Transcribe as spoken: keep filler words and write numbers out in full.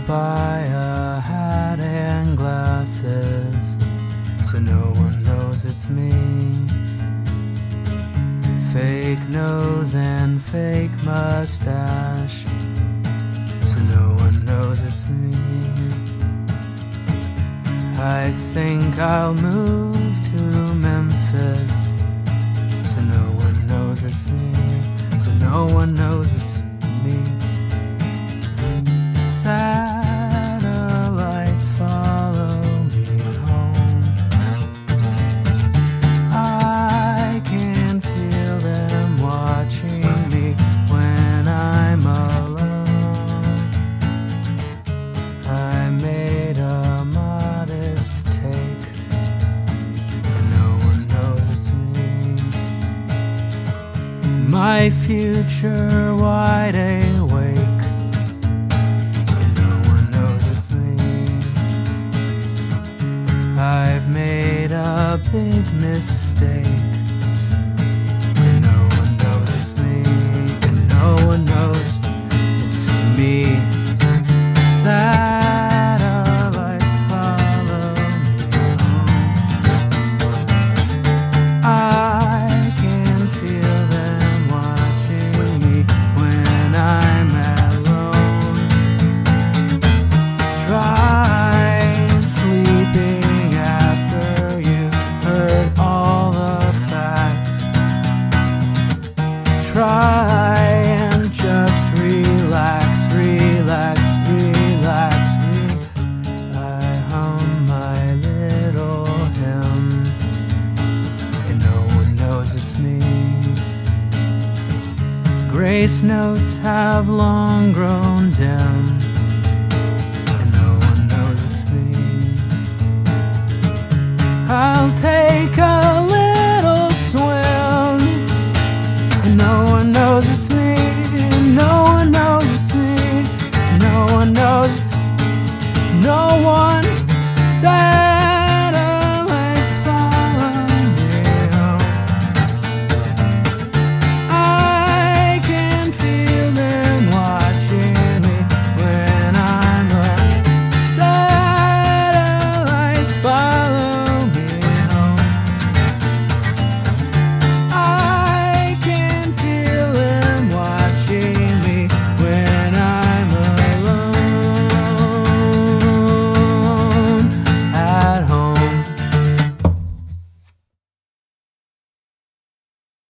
buy a hat and glasses so no one knows it's me. Fake nose and fake mustache so no one knows it's me. I think I'll move to Memphis so no one knows it's me, so no one knows it's me. Satellites follow me home. I can feel them watching me when I'm alone. I made a modest take and no one knows it's me. My future wide awake, I've made a big mistake, and no one knows it's me, and no one knows it's me. Satellites follow me home. I can feel them watching me when I'm alone. Try sleeping Try and just relax, relax, relax, re I hum my little hymn, and no one knows it's me. Grace notes have long grown dim.